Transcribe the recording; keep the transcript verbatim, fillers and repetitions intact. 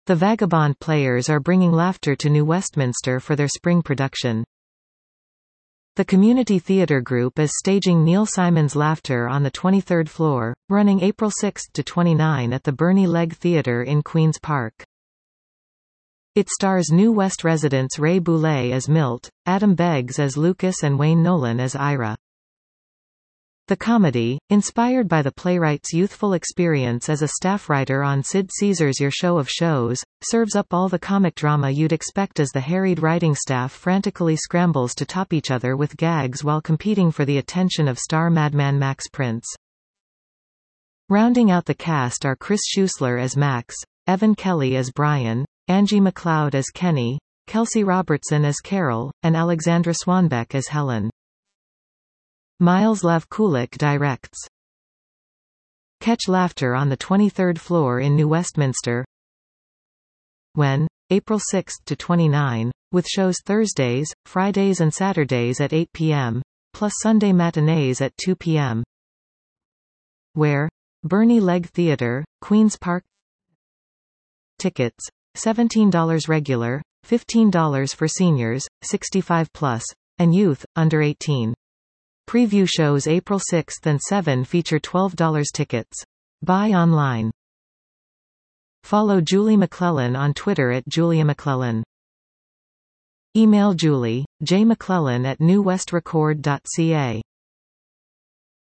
The Vagabond Players are bringing laughter to New Westminster for their spring production. The Community Theatre Group is staging Neil Simon's Laughter on the twenty-third floor, running April sixth to twenty-ninth at the Bernie Legg Theatre in Queen's Park. It stars New West residents Ray Boulay as Milt, Adam Beggs as Lucas and Wayne Nolan as Ira. The comedy, inspired by the playwright's youthful experience as a staff writer on Sid Caesar's Your Show of Shows, serves up all the comic drama you'd expect as the harried writing staff frantically scrambles to top each other with gags while competing for the attention of star madman Max Prince. Rounding out the cast are Chris Schuessler as Max, Evan Kelly as Brian, Angie MacLeod as Kenny, Kelsey Robertson as Carol, and Alexandra Swanbeck as Helen. Miles Lev Kulik directs. Catch Laughter on the twenty-third floor in New Westminster. When? April sixth to twenty-ninth, with shows Thursdays, Fridays and Saturdays at eight p m, plus Sunday matinees at two p m Where? Bernie Legg Theatre, Queen's Park. Tickets: seventeen dollars regular, fifteen dollars for seniors, sixty-five plus, and youth, under eighteen. Preview shows April sixth and seventh feature twelve dollars tickets. Buy online. Follow Julie McClellan on Twitter at Julia McClellan. Email Julie, jmcclellan at newwestrecord dot c a.